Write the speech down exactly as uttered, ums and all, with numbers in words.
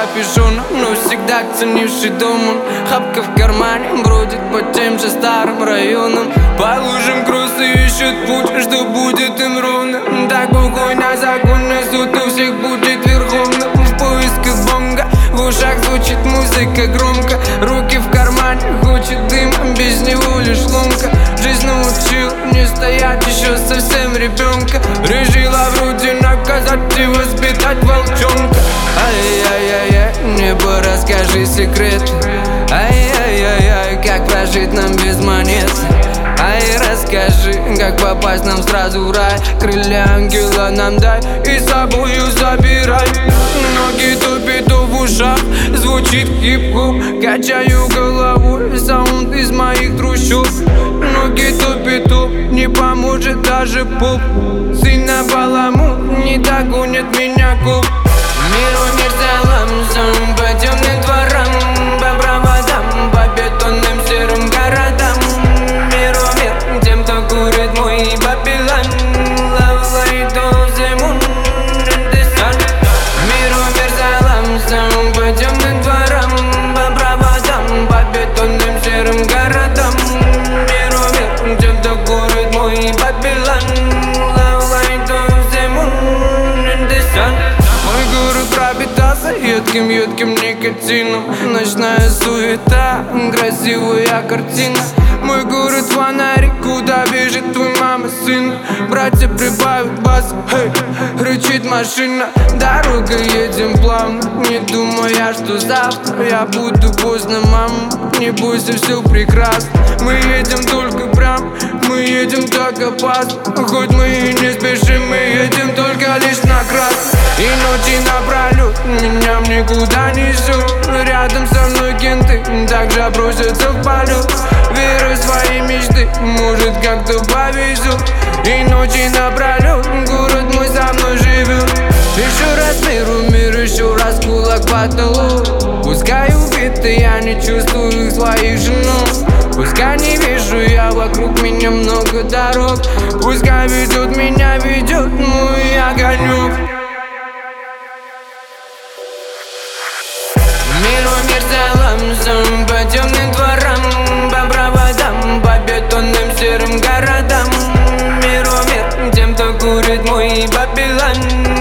капюшоном, но всегда ценивший дом он. Хапка в кармане бродит по тем же старым районам. По лужам кроссы ищут путь, что будет им ровно. Так бухой на законный суд у всех будет верховным. В поисках бонга, в ушах звучит музыка громко. Руки в кармане, хочет дым, без него лишь ломка. Жизнь научил не стоять еще совсем ребенка. Решила вроде наказать и воспитать волчонка. Ай-яй-яй-яй, небо, расскажи секреты. Ай-яй-яй-яй, как прожить нам без монет. Ай, расскажи, как попасть нам сразу в рай. Крылья ангела нам дай и с собою забирай. Ноги топит в ушах, звучит хип-хоп. Качаю головой, саунд из моих трущоб. Ноги топит, не поможет даже поп. Сына баламут, не догонит меня коп. Миру мир залом, по темным дворам, по проводам, по бетонным серым городам. Миру мир тем, кто курит мой Babylon. Love light of the moon and the sun. Миру мир залом, по темным дворам, по проводам, по бетонным серым городам. Миру мир тем, кто курит мой Babylon. Love light of the moon and the sun. Мой город пропитался едким-едким никотином. Ночная суета, красивая картина. Мой город фонарик, куда бежит твой мама сын. Братья прибавят бас, хей, рычит машина. Дорога едем плавно, не думая, что завтра я буду поздно, мама. Не бойся, все прекрасно. Мы едем только прям, мы едем так опасно. Хоть мы и не спешим, мы едем только лишь на красный. И ночи напролет меня никуда не ждут. Рядом со мной кенты также бросятся в полет. Верю в свои мечты, может как-то повезет. И ночи напролет город мой за мной живет. Еще раз миру, мир, еще раз кулак в потолок. Пускай убиты, я не чувствую своих женов. Пускай не вижу я вокруг меня много дорог. Пускай ведет меня, ведет мой огонек. Миру мир залом, по темным дворам, по проводам, по бетонным серым городам. Миру мир тем, кто курит мой Babylon.